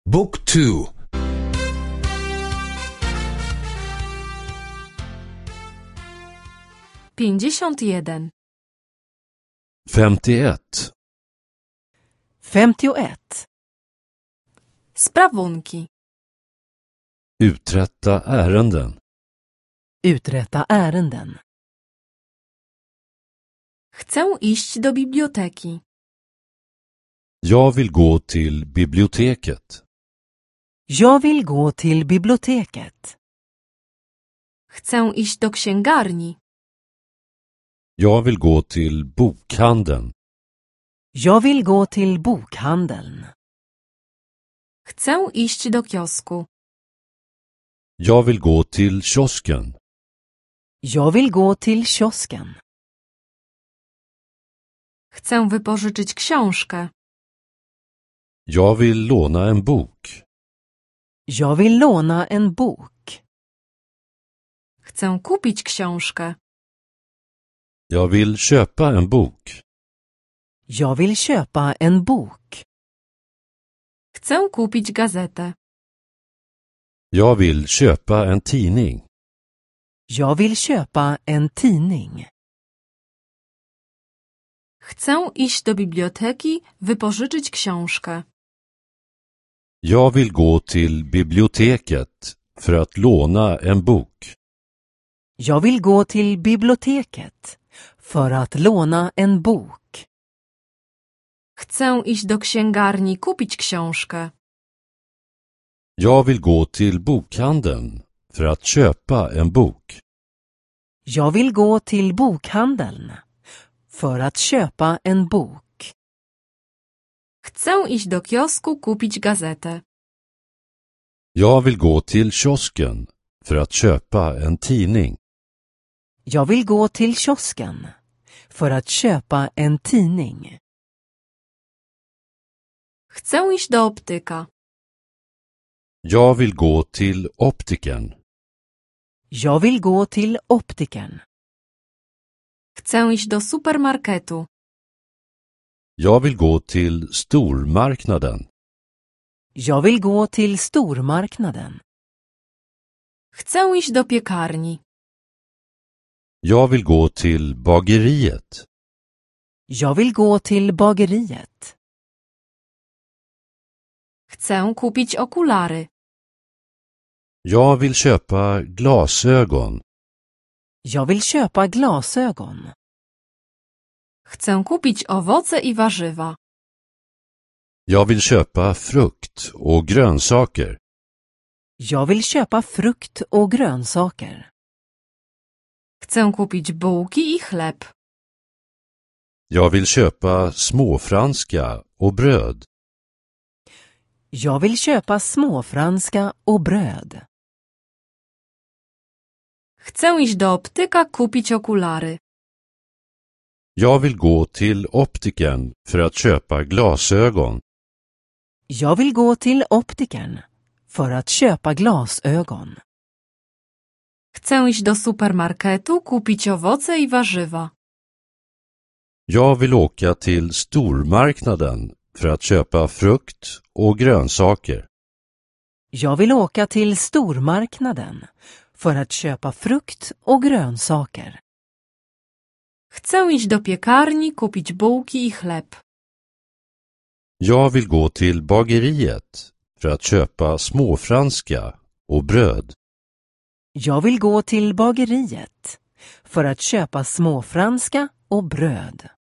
Book 2. 51. 51. 51. Sprawunki. Uträtta ärenden. Uträtta ärenden. Chcę iść do biblioteki. Jag vill gå till biblioteket. Jag vill gå till biblioteket. Chcę iść do księgarni. Jag vill gå till bokhandeln. Jag vill gå till bokhandeln. Chcę iść do kiosku. Jag vill gå till kiosken. Jag vill gå till kiosken. Chcę wypożyczyć książkę. Jag vill låna en bok. Jag vill låna en bok. Chcę kupić książkę. Jag vill köpa en bok. Jag vill köpa en bok. Chcę kupić gazetę. Jag vill köpa en tidning. Jag vill köpa en tidning. Chcę iść do biblioteki, wypożyczyć książkę. Jag vill gå till biblioteket för att låna en bok. Jag vill gå till biblioteket för att låna en bok. Chcę iść do księgarni, kupić książkę. Jag vill gå till bokhandeln för att köpa en bok. Jag vill gå till bokhandeln för att köpa en bok. Chcę iść do kiosku, kupić gazetę. Jag vill gå till kiosken för att köpa en tidning. Jag vill gå till kiosken för att köpa en tidning. Chcę iść do optyka. Jag vill gå till optikern. Jag vill gå till optikern. Chcę iść do supermarketu. Jag vill gå till stormarknaden. Jag vill gå till stormarknaden. Chcę iść do piekarni. Jag vill gå till bageriet. Jag vill gå till bageriet. Chcę kupić okulary. Jag vill köpa glasögon. Jag vill köpa glasögon. Chcę kupić owoce i warzywa. Jag vill köpa frukt och grönsaker. Jag vill köpa frukt och grönsaker. Chcę kupić bułki i chleb. Jag vill köpa småfranska och bröd. Jag vill köpa småfranska och bröd. Chcę iść do optyka, kupić okulary. Jag vill gå till optikern för att köpa glasögon. Jag vill gå till optikern för att köpa glasögon. Chcę iść do supermarketu, kupić owoce i warzywa. Jag vill åka till stormarknaden för att köpa frukt och grönsaker. Jag vill åka till stormarknaden för att köpa frukt och grönsaker. Chcę iść do piekarni, kupić bułki i chleb. Jag vill gå till bageriet för att köpa småfranska och bröd. Jag vill gå till bageriet för att köpa småfranska och bröd.